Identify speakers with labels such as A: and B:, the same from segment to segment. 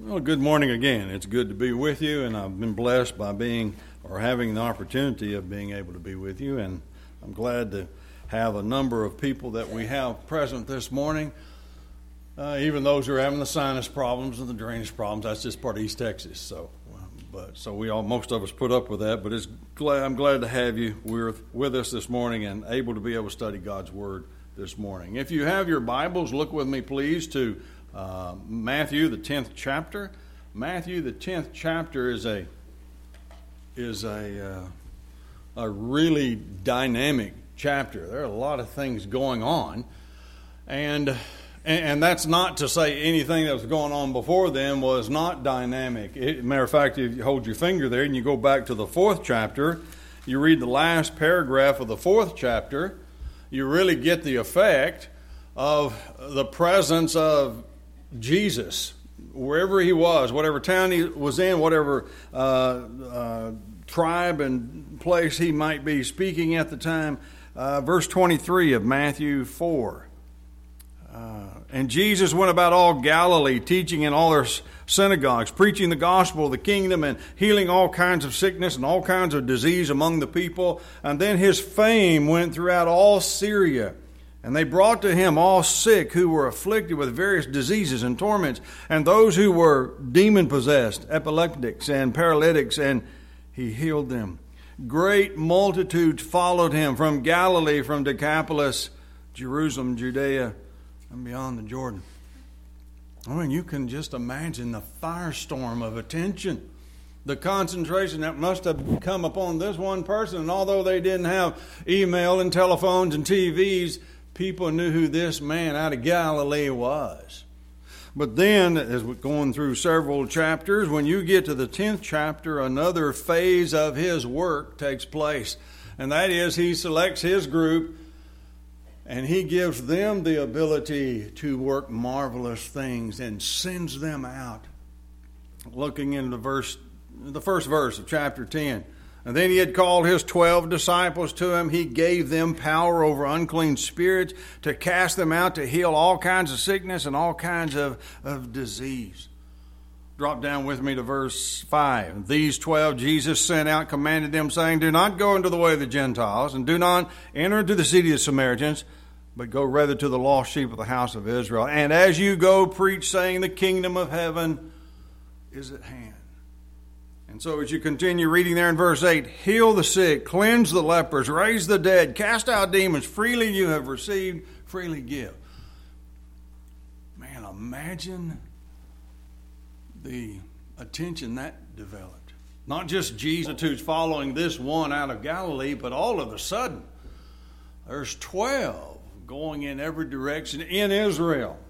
A: Well, good morning again. It's good to be with you, and I've been blessed by having the opportunity of being able to be with you, and I'm glad to have a number of people that we have present this morning, even those who are having the sinus problems and the drainage problems. That's just part of East Texas, so most of us put up with that, but I'm glad to have you with us this morning and able to be able to study God's Word this morning. If you have your Bibles, look with me, please, to Matthew, the 10th chapter. Matthew, the 10th chapter is a really dynamic chapter. There are a lot of things going on, and that's not to say anything that was going on before then was not dynamic. Matter of fact, if you hold your finger there and you go back to the 4th chapter, you read the last paragraph of the 4th chapter, you really get the effect of the presence of Jesus, wherever he was, whatever town he was in, whatever tribe and place he might be speaking at the time. Verse 23 of Matthew 4. And Jesus went about all Galilee, teaching in all their synagogues, preaching the gospel of the kingdom and healing all kinds of sickness and all kinds of disease among the people. And then his fame went throughout all Syria. And they brought to him all sick who were afflicted with various diseases and torments, and those who were demon-possessed, epileptics and paralytics, and he healed them. Great multitudes followed him from Galilee, from Decapolis, Jerusalem, Judea, and beyond the Jordan. I mean, you can just imagine the firestorm of attention, the concentration that must have come upon this one person. And although they didn't have email and telephones and TVs, people knew who this man out of Galilee was. But then, as we're going through several chapters, when you get to the 10th chapter, another phase of his work takes place. And that is, he selects his group and he gives them the ability to work marvelous things and sends them out. Looking into the first verse of chapter 10. And then he had called his 12 disciples to him. He gave them power over unclean spirits to cast them out, to heal all kinds of sickness and all kinds of disease. Drop down with me to verse 5. These 12 Jesus sent out, commanded them, saying, Do not go into the way of the Gentiles, and do not enter into the city of the Samaritans, but go rather to the lost sheep of the house of Israel. And as you go, preach, saying, The kingdom of heaven is at hand. And so as you continue reading there in verse 8, heal the sick, cleanse the lepers, raise the dead, cast out demons, freely you have received, freely give. Man, imagine the attention that developed. Not just Jesus who's following this one out of Galilee, but all of a sudden, there's 12 going in every direction in Israel.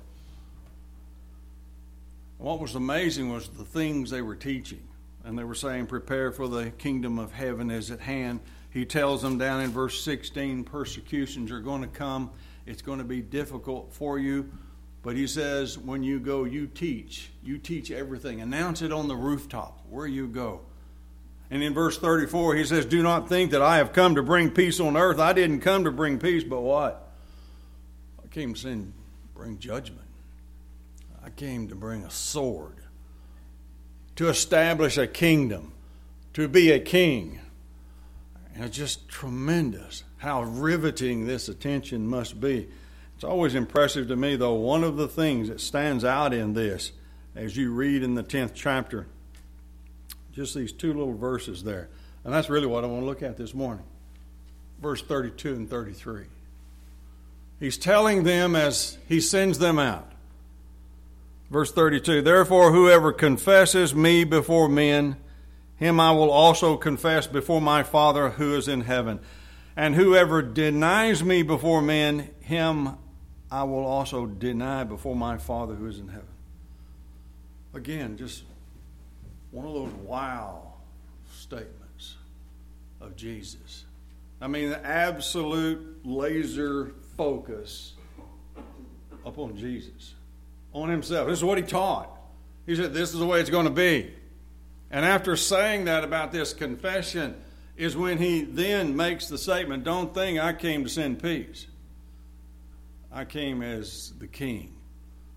A: What was amazing was the things they were teaching. And they were saying, prepare for the kingdom of heaven is at hand. He tells them down in verse 16, persecutions are going to come. It's going to be difficult for you. But he says, when you go, you teach. You teach everything. Announce it on the rooftop where you go. And in verse 34, he says, do not think that I have come to bring peace on earth. I didn't come to bring peace, but what? I came to bring judgment. I came to bring a sword. To establish a kingdom, to be a king. And it's just tremendous how riveting this attention must be. It's always impressive to me, though, one of the things that stands out in this, as you read in the 10th chapter, just these two little verses there. And that's really what I want to look at this morning. Verse 32 and 33. He's telling them as he sends them out. Verse 32, therefore whoever confesses me before men, him I will also confess before my Father who is in heaven. And whoever denies me before men, him I will also deny before my Father who is in heaven. Again, just one of those wow statements of Jesus. I mean, the absolute laser focus upon Jesus. On himself. This is what he taught. He said, this is the way it's going to be. And after saying that about this confession is when he then makes the statement, don't think I came to send peace. I came as the king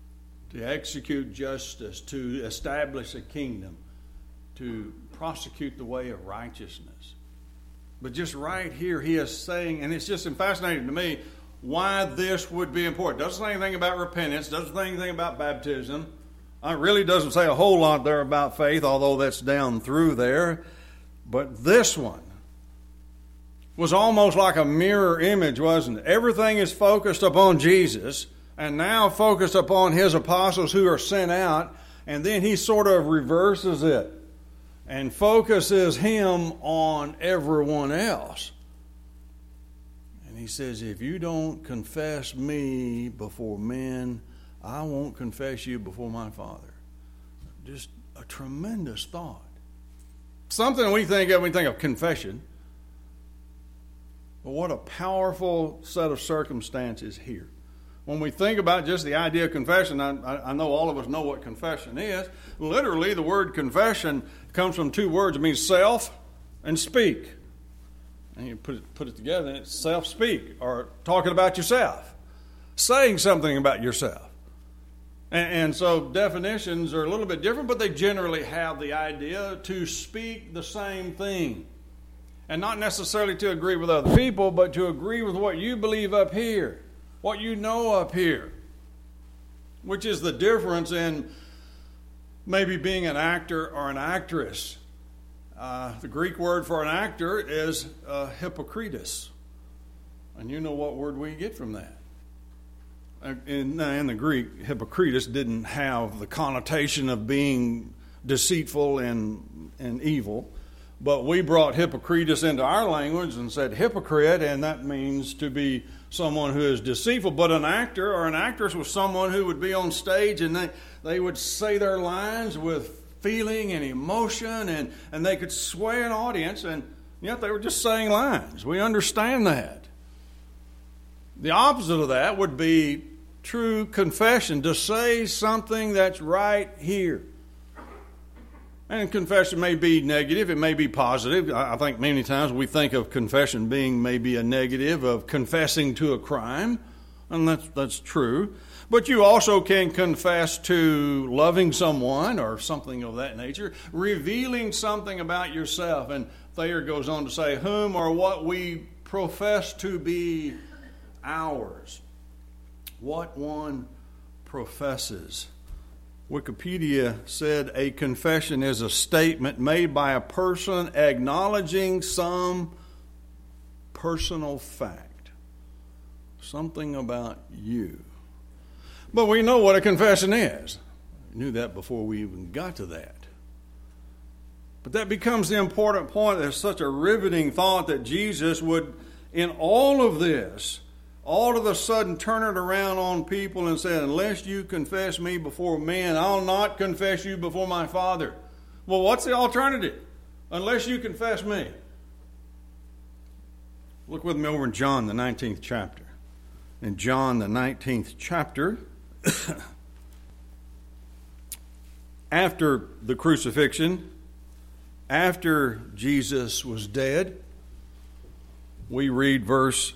A: to execute justice, to establish a kingdom, to prosecute the way of righteousness. But just right here, he is saying, and it's just fascinating to me, why this would be important. Doesn't say anything about repentance, doesn't say anything about baptism. It really doesn't say a whole lot there about faith, although that's down through there. But this one was almost like a mirror image, wasn't it? Everything is focused upon Jesus, and now focused upon his apostles who are sent out, and then he sort of reverses it and focuses him on everyone else. And he says, if you don't confess me before men, I won't confess you before my Father. Just a tremendous thought. Something we think of confession. But what a powerful set of circumstances here. When we think about just the idea of confession, I know all of us know what confession is. Literally, the word confession comes from two words. It means self and speak. And you put it together, and it's self-speak, or talking about yourself, saying something about yourself. And so definitions are a little bit different, but they generally have the idea to speak the same thing. And not necessarily to agree with other people, but to agree with what you believe up here, what you know up here, which is the difference in maybe being an actor or an actress. The Greek word for an actor is hypocritus. And you know what word we get from that. In the Greek, hypocritus didn't have the connotation of being deceitful and evil. But we brought hypocritus into our language and said hypocrite, and that means to be someone who is deceitful. But an actor or an actress was someone who would be on stage and they would say their lines with feeling and emotion, and they could sway an audience, and yet they were just saying lines. We understand that. The opposite of that would be true confession, to say something that's right here. And confession may be negative, it may be positive. I think many times we think of confession being maybe a negative of confessing to a crime, and that's true. But you also can confess to loving someone or something of that nature, revealing something about yourself. And Thayer goes on to say, whom or what we profess to be ours. What one professes. Wikipedia said a confession is a statement made by a person acknowledging some personal fact, something about you. But we know what a confession is. We knew that before we even got to that. But that becomes the important point. There's such a riveting thought that Jesus would, in all of this, all of a sudden turn it around on people and say, unless you confess me before men, I'll not confess you before my Father. Well, what's the alternative? Unless you confess me. Look with me over in John, the 19th chapter. In John, the 19th chapter, after the crucifixion, after Jesus was dead, we read verse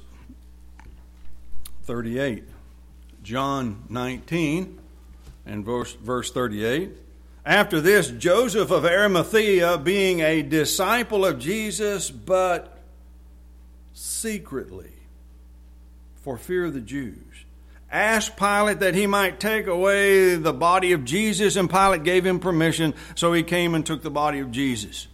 A: 38. John 19 and verse 38. After this, Joseph of Arimathea, being a disciple of Jesus, but secretly, for fear of the Jews, asked Pilate that he might take away the body of Jesus, and Pilate gave him permission, so he came and took the body of Jesus.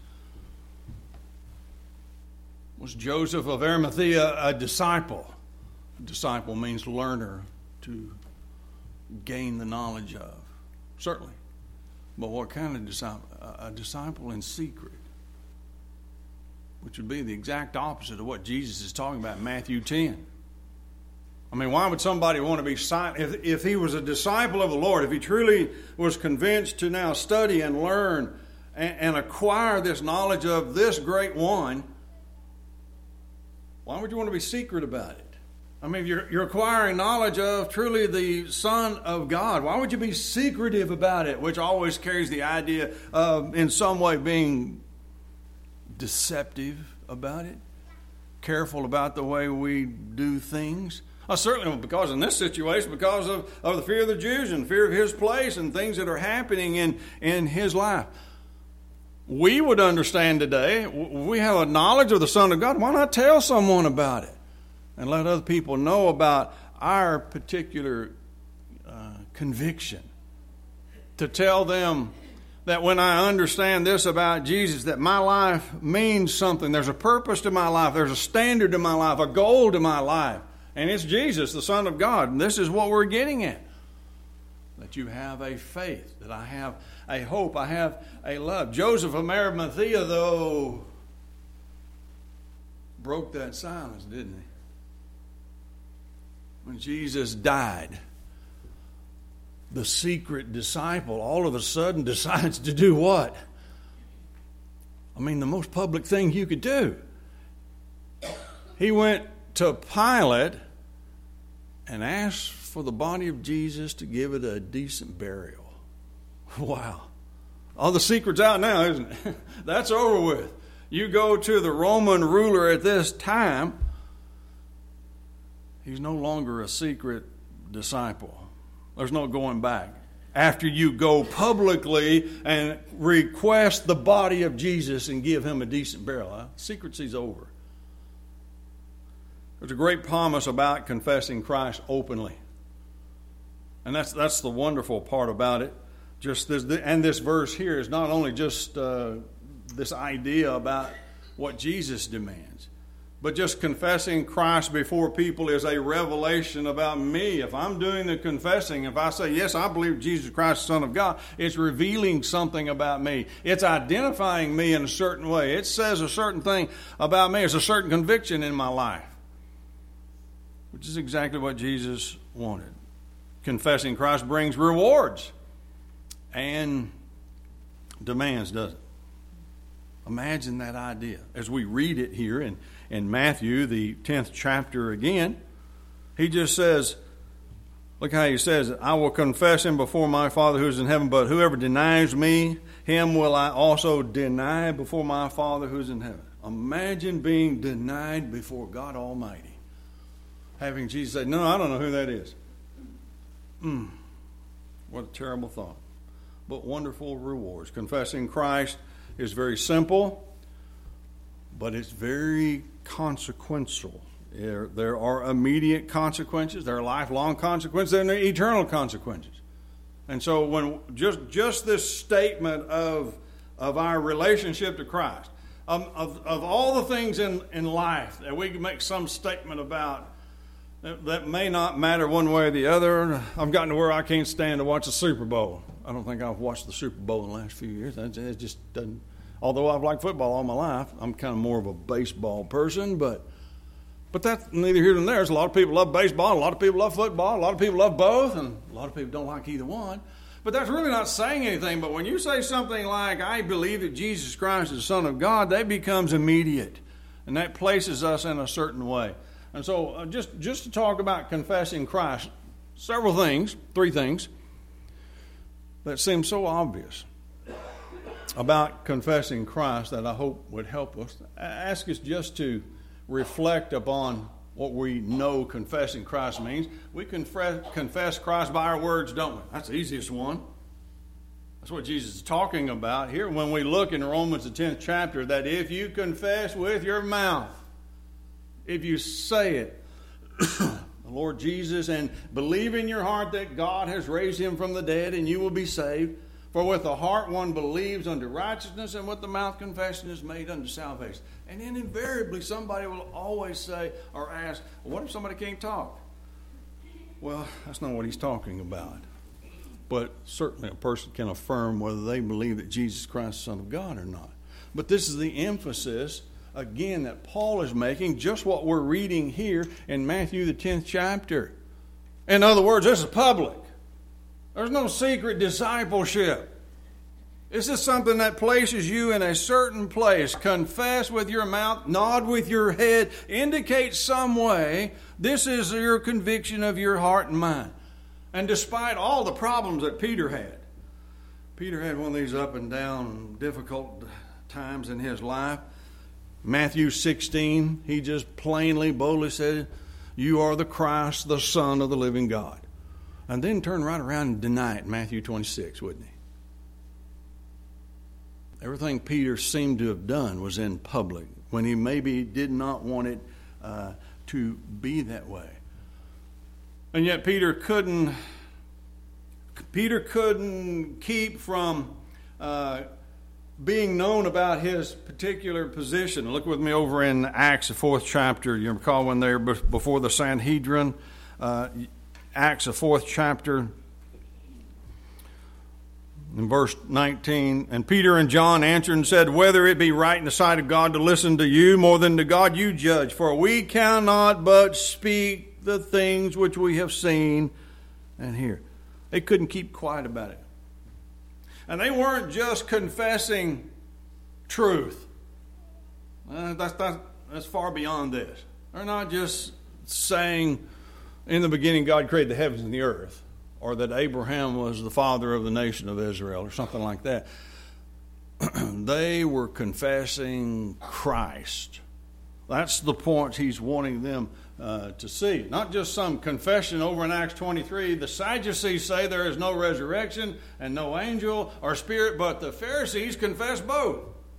A: Was Joseph of Arimathea a disciple? A disciple means learner, to gain the knowledge of. Certainly. But what kind of disciple? A disciple in secret, which would be the exact opposite of what Jesus is talking about in Matthew 10. I mean, why would somebody want to be silent? If he was a disciple of the Lord, if he truly was convinced to now study and learn and acquire this knowledge of this great one, why would you want to be secret about it? I mean, you're acquiring knowledge of truly the Son of God. Why would you be secretive about it? Which always carries the idea of, in some way, being deceptive about it, careful about the way we do things. Certainly because in this situation, because of the fear of the Jews and fear of his place and things that are happening in his life. We would understand today, we have a knowledge of the Son of God. Why not tell someone about it and let other people know about our particular conviction? To tell them that when I understand this about Jesus, that my life means something. There's a purpose to my life. There's a standard to my life, a goal to my life. And it's Jesus, the Son of God. And this is what we're getting at. That you have a faith, that I have a hope, I have a love. Joseph of Arimathea, though, broke that silence, didn't he? When Jesus died, the secret disciple all of a sudden decides to do what? I mean, the most public thing you could do. He went to Pilate and asked for the body of Jesus to give it a decent burial. Wow. All the secret's out now, isn't it? That's over with. You go to the Roman ruler at this time, he's no longer a secret disciple. There's no going back. After you go publicly and request the body of Jesus and give him a decent burial, secrecy's over. There's a great promise about confessing Christ openly. And that's the wonderful part about it. Just this, and this verse here is not only just this idea about what Jesus demands, but just confessing Christ before people is a revelation about me. If I'm doing the confessing, if I say, yes, I believe Jesus Christ, the Son of God, it's revealing something about me. It's identifying me in a certain way. It says a certain thing about me. It's a certain conviction in my life, which is exactly what Jesus wanted. Confessing Christ brings rewards and demands, doesn't it? Imagine that idea. As we read it here in Matthew, the 10th chapter again, he just says, look how he says it, I will confess him before my Father who is in heaven, but whoever denies me, him will I also deny before my Father who is in heaven. Imagine being denied before God Almighty. Having Jesus say, no, I don't know who that is. What a terrible thought. But wonderful rewards. Confessing Christ is very simple, but it's very consequential. There are immediate consequences, there are lifelong consequences, and there are eternal consequences. And so when just this statement of our relationship to Christ, of all the things in life that we can make some statement about that may not matter one way or the other. I've gotten to where I can't stand to watch the Super Bowl. I don't think I've watched the Super Bowl in the last few years. It just doesn't. Although I've liked football all my life, I'm kind of more of a baseball person. But that's neither here nor there. There's a lot of people love baseball, a lot of people love football, a lot of people love both, and a lot of people don't like either one. But that's really not saying anything. But when you say something like, I believe that Jesus Christ is the Son of God, that becomes immediate. And that places us in a certain way. And so just to talk about confessing Christ, three things that seem so obvious about confessing Christ that I hope would help us. Ask us just to reflect upon what we know confessing Christ means. We confess Christ by our words, don't we? That's the easiest one. That's what Jesus is talking about here when we look in Romans the 10th chapter, that if you confess with your mouth, if you say it, the Lord Jesus, and believe in your heart that God has raised him from the dead, and you will be saved. For with the heart one believes unto righteousness, and with the mouth confession is made unto salvation. And then invariably somebody will always say or ask, well, what if somebody can't talk? Well, that's not what he's talking about. But certainly a person can affirm whether they believe that Jesus Christ is the Son of God or not. But this is the emphasis again that Paul is making, just what we're reading here in Matthew the 10th chapter. In other words, this is public. There's no secret discipleship. This is something that places you in a certain place. Confess with your mouth, nod with your head, indicate some way. This is your conviction of your heart and mind. And despite all the problems that Peter had one of these up and down difficult times in his life. Matthew 16, he just plainly, boldly said, You are the Christ, the Son of the living God. And then turn right around and deny it in Matthew 26, wouldn't he? Everything Peter seemed to have done was in public when he maybe did not want it to be that way. And yet Peter couldn't keep from being known about his particular position. Look with me over in Acts, the 4th chapter. You recall when they were before the Sanhedrin. Acts, the 4th chapter. In verse 19, and Peter and John answered and said, whether it be right in the sight of God to listen to you more than to God, you judge. For we cannot but speak the things which we have seen and hear. They couldn't keep quiet about it. And they weren't just confessing truth. That's far beyond this. They're not just saying, in the beginning God created the heavens and the earth, or that Abraham was the father of the nation of Israel, or something like that. They were confessing Christ. That's the point he's wanting them to see. Not just some confession over in Acts 23. The Sadducees say there is no resurrection and no angel or spirit, but the Pharisees confess both.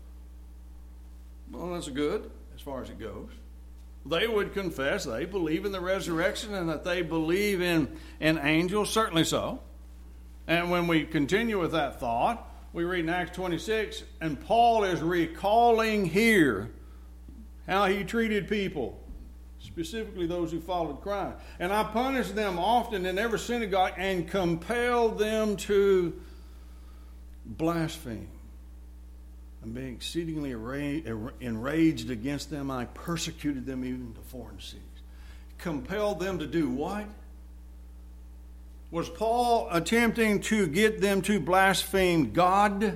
A: Well, that's good as far as it goes. They would confess they believe in the resurrection and that they believe in angels, certainly so. And when we continue with that thought, we read in Acts 26, and Paul is recalling here how he treated people, specifically those who followed Christ. And I punished them often in every synagogue and compelled them to blaspheme. And being exceedingly enraged against them, I persecuted them even to foreign cities. Compelled them to do what? Was Paul attempting to get them to blaspheme God?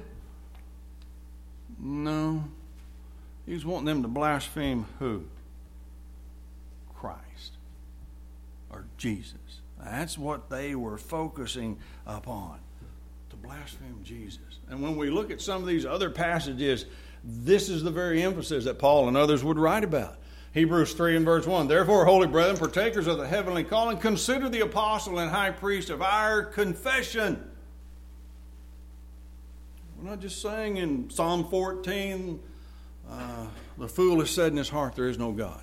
A: No. He was wanting them to blaspheme who? Christ. Or Jesus. That's what they were focusing upon. To blaspheme Jesus. And when we look at some of these other passages, this is the very emphasis that Paul and others would write about. Hebrews 3 and verse 1, therefore, holy brethren, partakers of the heavenly calling, consider the apostle and high priest of our confession. We're not just saying in Psalm 14, the fool has said in his heart, there is no God.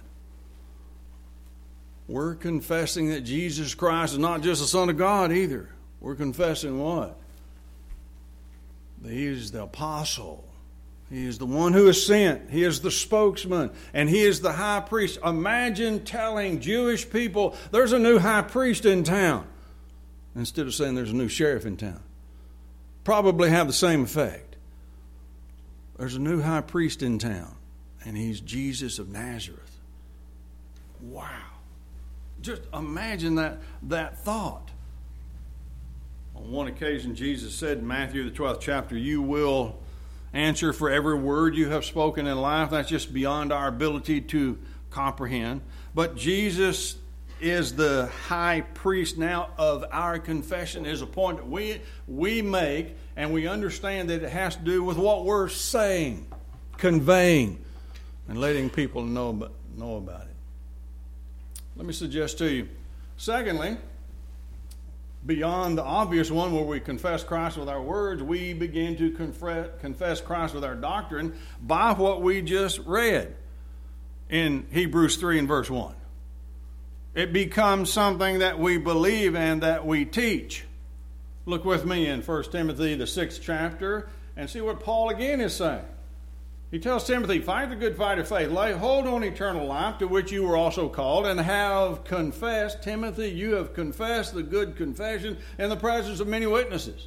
A: We're confessing that Jesus Christ is not just the Son of God either. We're confessing what? He is the apostle. He is the one who is sent. He is the spokesman. And he is the high priest. Imagine telling Jewish people, there's a new high priest in town, instead of saying there's a new sheriff in town. Probably have the same effect. There's a new high priest in town, and he's Jesus of Nazareth. Wow. Just imagine that thought. On one occasion, Jesus said in Matthew, the 12th chapter, you will answer for every word you have spoken in life. That's just beyond our ability to comprehend. But Jesus is the high priest now of our confession, is a point that we make, and we understand that it has to do with what we're saying, conveying, and letting people know about it. Let me suggest to you, secondly, beyond the obvious one where we confess Christ with our words, we begin to confess Christ with our doctrine by what we just read in Hebrews 3 and verse 1. It becomes something that we believe and that we teach. Look with me in 1 Timothy, the 6th chapter, and see what Paul again is saying. He tells Timothy, fight the good fight of faith, lay hold on eternal life, to which you were also called, and have confessed. Timothy, you have confessed the good confession in the presence of many witnesses.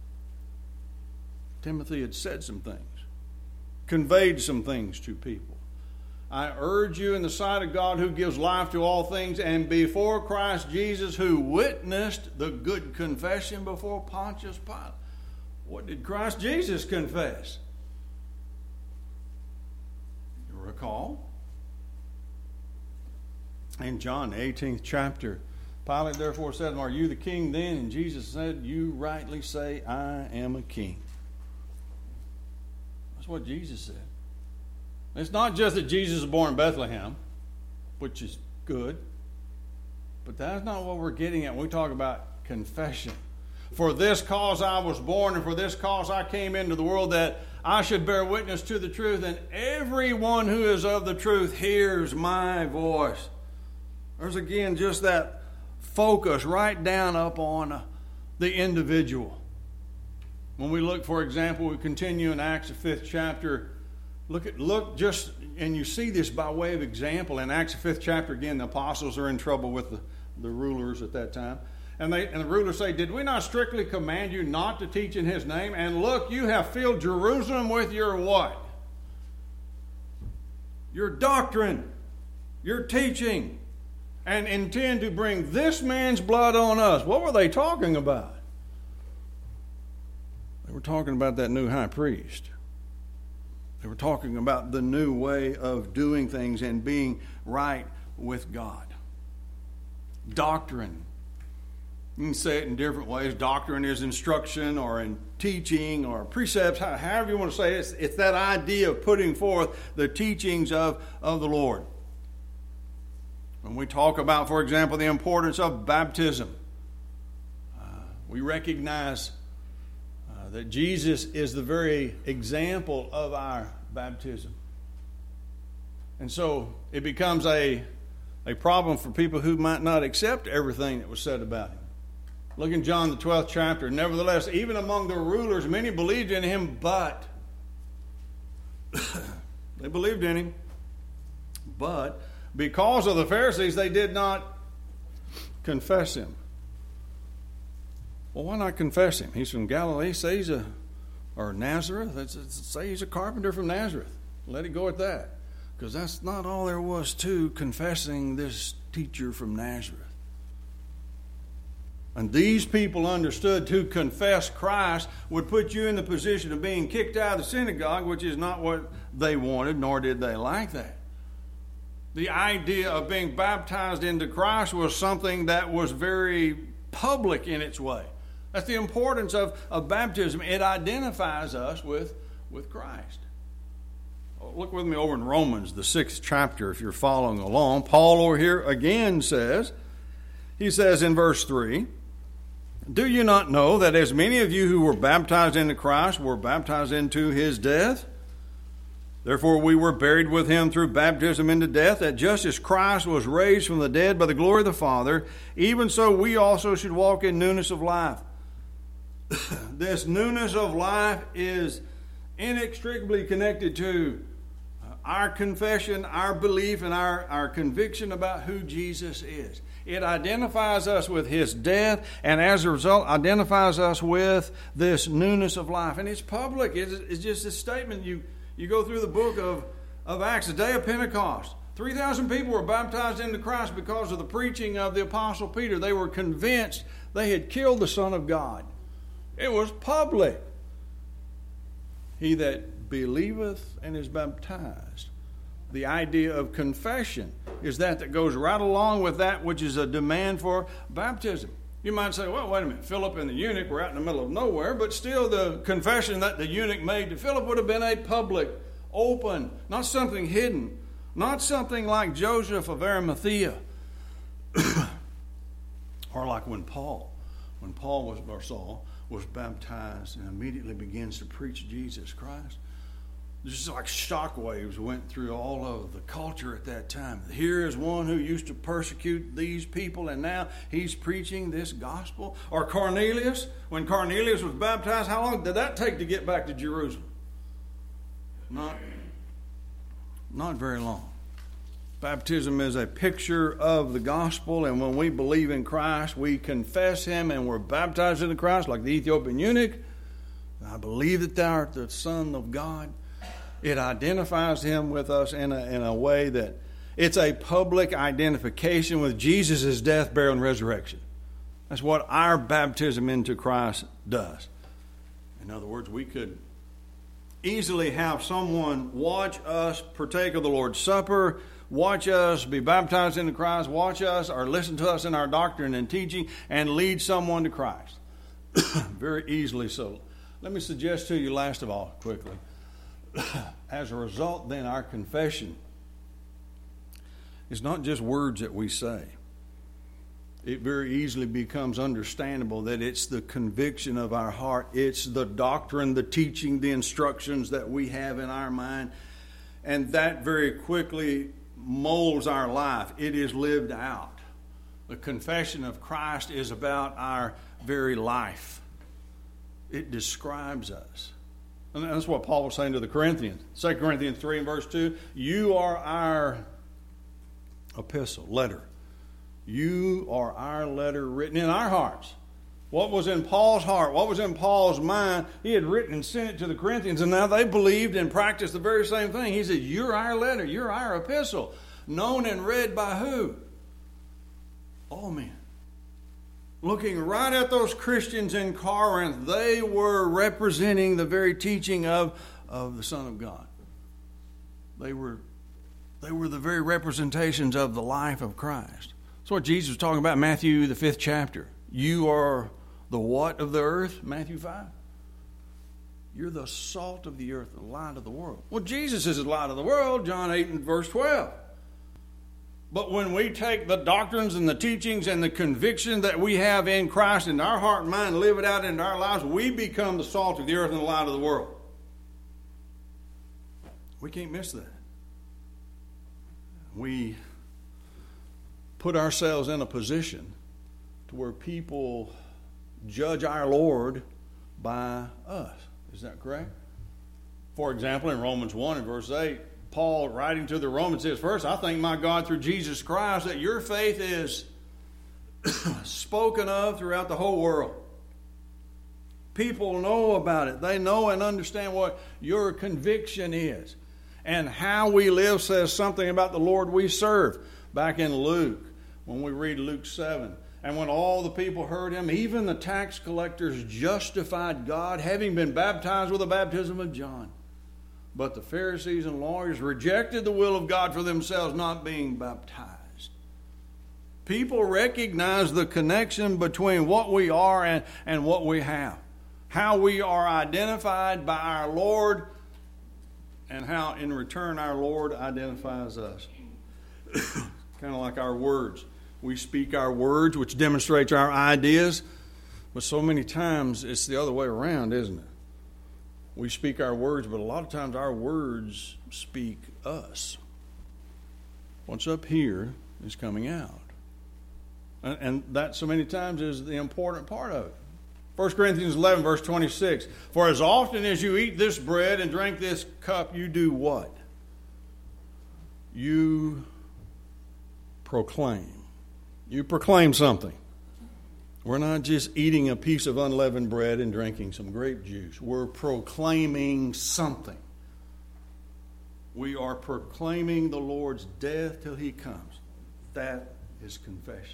A: Timothy had said some things, conveyed some things to people. I urge you in the sight of God who gives life to all things, and before Christ Jesus who witnessed the good confession before Pontius Pilate. What did Christ Jesus confess? Recall in John the 18th chapter, Pilate therefore said, are you the king then? And Jesus said, you rightly say, I am a king. That's what Jesus said. It's not just that Jesus was born in Bethlehem, which is good. But that's not what we're getting at when we talk about confession. For this cause I was born, and for this cause I came into the world, that I should bear witness to the truth, and everyone who is of the truth hears my voice. There's again just that focus right down up on the individual. When we look, for example, we continue in Acts the 5th chapter. Look just, and you see this by way of example. In Acts the 5th chapter, again, the apostles are in trouble with the rulers at that time. And the rulers say, did we not strictly command you not to teach in his name? And look, you have filled Jerusalem with your what? Your doctrine, your teaching, and intend to bring this man's blood on us. What were they talking about? They were talking about that new high priest. They were talking about the new way of doing things and being right with God. Doctrine. You can say it in different ways. Doctrine is instruction or in teaching or precepts, however you want to say it. It's that idea of putting forth the teachings of the Lord. When we talk about, for example, the importance of baptism, we recognize that Jesus is the very example of our baptism. And so it becomes a problem for people who might not accept everything that was said about him. Look in John the 12th chapter. Nevertheless, even among the rulers, many believed in him, but they believed in him. But because of the Pharisees, they did not confess him. Well, why not confess him? He's from Galilee. Say or Nazareth. Say he's a carpenter from Nazareth. Let it go at that. Because that's not all there was to confessing this teacher from Nazareth. And these people understood to confess Christ would put you in the position of being kicked out of the synagogue, which is not what they wanted, nor did they like that. The idea of being baptized into Christ was something that was very public in its way. That's the importance of baptism. It identifies us with Christ. Look with me over in Romans, the 6th chapter, if you're following along. Paul over here again says in verse 3, do you not know that as many of you who were baptized into Christ were baptized into his death? Therefore we were buried with him through baptism into death, that just as Christ was raised from the dead by the glory of the Father, even so we also should walk in newness of life. This newness of life is inextricably connected to our confession, our belief, and our conviction about who Jesus is. It identifies us with his death, and as a result, identifies us with this newness of life. And it's public. It's just a statement. You go through the book of Acts, the day of Pentecost. 3,000 people were baptized into Christ because of the preaching of the Apostle Peter. They were convinced they had killed the Son of God. It was public. He that believeth and is baptized. The idea of confession is that goes right along with that which is a demand for baptism. You might say, well, wait a minute, Philip and the eunuch were out in the middle of nowhere, but still the confession that the eunuch made to Philip would have been a public, open, not something hidden, not something like Joseph of Arimathea, or like when Saul was baptized and immediately begins to preach Jesus Christ. Just like shockwaves went through all of the culture at that time. Here is one who used to persecute these people, and now he's preaching this gospel. Or Cornelius, when Cornelius was baptized, how long did that take to get back to Jerusalem? Not very long. Baptism is a picture of the gospel, and when we believe in Christ, we confess him and we're baptized into Christ, like the Ethiopian eunuch. I believe that thou art the Son of God. It identifies him with us in a way that it's a public identification with Jesus' death, burial, and resurrection. That's what our baptism into Christ does. In other words, we could easily have someone watch us partake of the Lord's Supper, watch us be baptized into Christ, watch us or listen to us in our doctrine and teaching, and lead someone to Christ. Very easily so. Let me suggest to you, last of all, quickly, as a result, then, our confession is not just words that we say. it very easily becomes understandable that it's the conviction of our heart. It's the doctrine, the teaching, the instructions that we have in our mind. And that very quickly molds our life. It is lived out. The confession of Christ is about our very life. It describes us. And that's what Paul was saying to the Corinthians. 2 Corinthians 3 and verse 2, you are our epistle, letter. You are our letter written in our hearts. What was in Paul's heart? What was in Paul's mind? He had written and sent it to the Corinthians, and now they believed and practiced the very same thing. He said, you're our letter. You're our epistle. Known and read by who? All men. Looking right at those Christians in Corinth, they were representing the very teaching of the Son of God. They were the very representations of the life of Christ. That's what Jesus was talking about in Matthew, the 5th chapter. You are the what of the earth? Matthew 5. You're the salt of the earth, the light of the world. Well, Jesus is the light of the world, John 8 and verse 12. But when we take the doctrines and the teachings and the conviction that we have in Christ in our heart and mind, live it out into our lives, we become the salt of the earth and the light of the world. We can't miss that. We put ourselves in a position to where people judge our Lord by us. Is that correct? For example, in Romans 1 and verse 8, Paul, writing to the Romans, says, first, I thank my God through Jesus Christ that your faith is spoken of throughout the whole world. People know about it. They know and understand what your conviction is. And how we live says something about the Lord we serve. Back in Luke, when we read Luke 7, and when all the people heard him, even the tax collectors justified God, having been baptized with the baptism of John. But the Pharisees and lawyers rejected the will of God for themselves, not being baptized. People recognize the connection between what we are and what we have. How we are identified by our Lord, and how in return our Lord identifies us. Kind of like our words. We speak our words, which demonstrates our ideas, but so many times it's the other way around, isn't it? We speak our words, but a lot of times our words speak us. What's up here is coming out. And that so many times is the important part of it. 1 Corinthians 11, verse 26. For as often as you eat this bread and drink this cup, you do what? You proclaim. You proclaim something. We're not just eating a piece of unleavened bread and drinking some grape juice. We're proclaiming something. We are proclaiming the Lord's death till he comes. That is confession.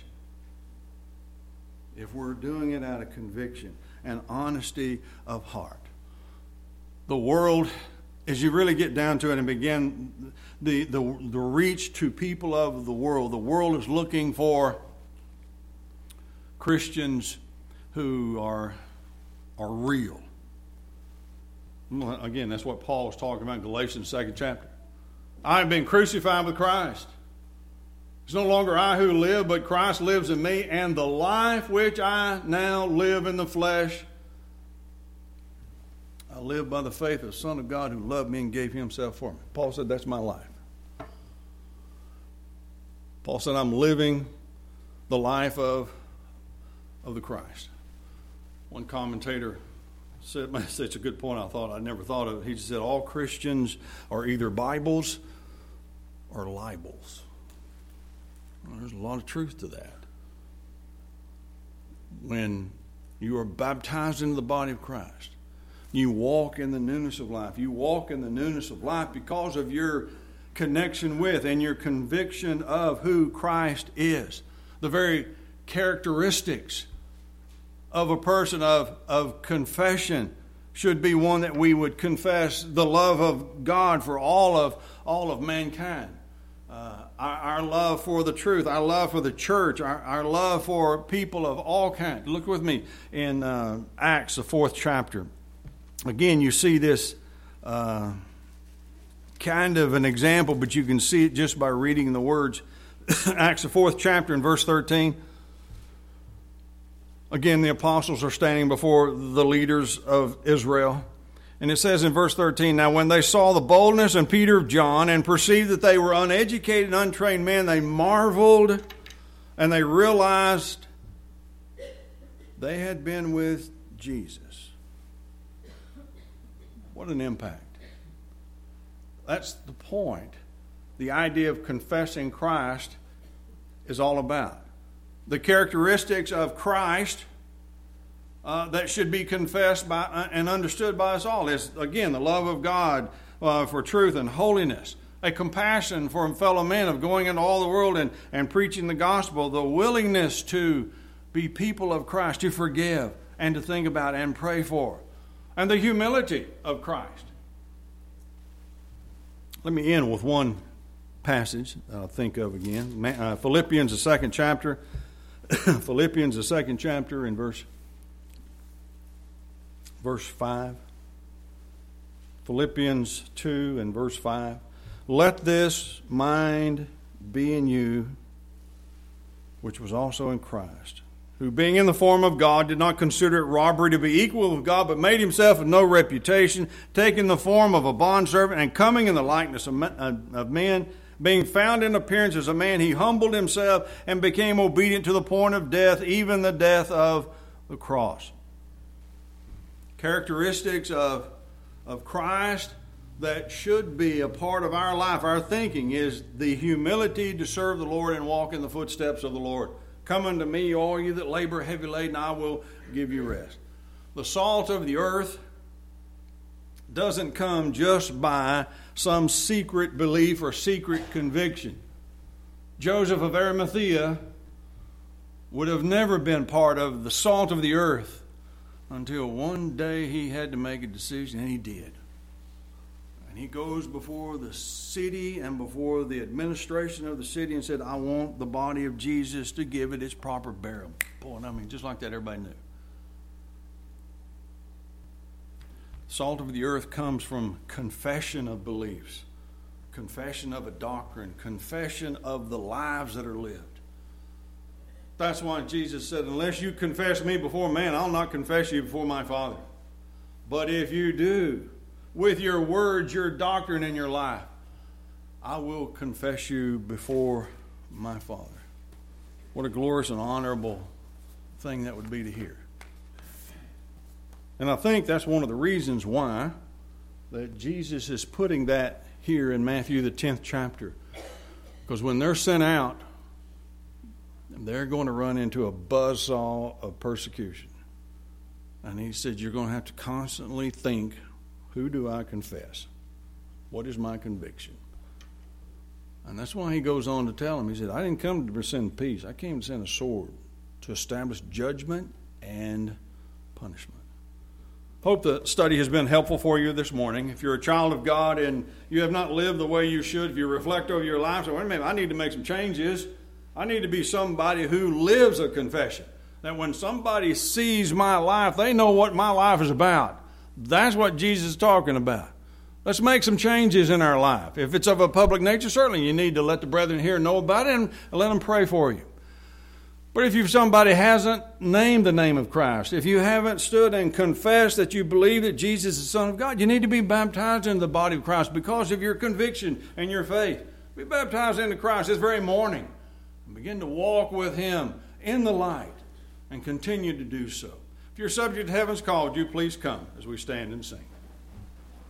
A: If we're doing it out of conviction and honesty of heart. The world, as you really get down to it and begin the reach to people of the world is looking for Christians who are real. Again, that's what Paul was talking about in Galatians 2nd chapter. I have been crucified with Christ. It's no longer I who live, but Christ lives in me, and the life which I now live in the flesh, I live by the faith of the Son of God who loved me and gave himself for me. Paul said that's my life. Paul said I'm living the life of the Christ. One commentator said, such a good point I never thought of. He said all Christians are either Bibles or libels. Well, there's a lot of truth to that. When you are baptized into the body of Christ, you walk in the newness of life. You walk in the newness of life because of your connection with and your conviction of who Christ is. The very characteristics of a person of confession should be one that we would confess the love of God for all of mankind. Our love for the truth, our love for the church, our love for people of all kinds. Look with me in Acts, the 4th chapter. Again, you see this kind of an example, but you can see it just by reading the words. Acts, the 4th chapter, in verse 13. Again, the apostles are standing before the leaders of Israel. And it says in verse 13, now when they saw the boldness in Peter and John and perceived that they were uneducated and untrained men, they marveled and they realized they had been with Jesus. What an impact. That's the point. The idea of confessing Christ is all about. The characteristics of Christ that should be confessed by and understood by us all is, again, the love of God for truth and holiness, a compassion for fellow men of going into all the world and preaching the gospel, the willingness to be people of Christ, to forgive and to think about and pray for, and the humility of Christ. Let me end with one passage that I'll think of again. Philippians, the second chapter. Philippians, the second chapter, in verse 5. Philippians 2 and verse 5. Let this mind be in you, which was also in Christ, who being in the form of God did not consider it robbery to be equal with God, but made himself of no reputation, taking the form of a bondservant and coming in the likeness of men, being found in appearance as a man, he humbled himself and became obedient to the point of death, even the death of the cross. Characteristics of Christ that should be a part of our life, our thinking, is the humility to serve the Lord and walk in the footsteps of the Lord. Come unto me, all you that labor heavy laden, I will give you rest. The salt of the earth doesn't come just by some secret belief or secret conviction. Joseph of Arimathea would have never been part of the salt of the earth until one day he had to make a decision, and he did. And he goes before the city and before the administration of the city and said, I want the body of Jesus to give it its proper burial. Boy, I mean, just like that, everybody knew. Salt of the earth comes from confession of beliefs, confession of a doctrine, confession of the lives that are lived. That's why Jesus said, unless you confess me before man, I'll not confess you before my Father. But if you do, with your words, your doctrine, and your life, I will confess you before my Father. What a glorious and honorable thing that would be to hear. And I think that's one of the reasons why that Jesus is putting that here in Matthew, the 10th chapter. Because when they're sent out, they're going to run into a buzzsaw of persecution. And he said, you're going to have to constantly think, who do I confess? What is my conviction? And that's why he goes on to tell them, he said, I didn't come to send peace. I came to send a sword to establish judgment and punishment. Hope the study has been helpful for you this morning. If you're a child of God and you have not lived the way you should, if you reflect over your life, say, wait a minute, I need to make some changes. I need to be somebody who lives a confession. That when somebody sees my life, they know what my life is about. That's what Jesus is talking about. Let's make some changes in our life. If it's of a public nature, certainly you need to let the brethren here know about it and let them pray for you. But if somebody hasn't named the name of Christ, if you haven't stood and confessed that you believe that Jesus is the Son of God, you need to be baptized into the body of Christ because of your conviction and your faith. Be baptized into Christ this very morning and begin to walk with Him in the light and continue to do so. If you're subject to heaven's call, would you please come as we stand and sing.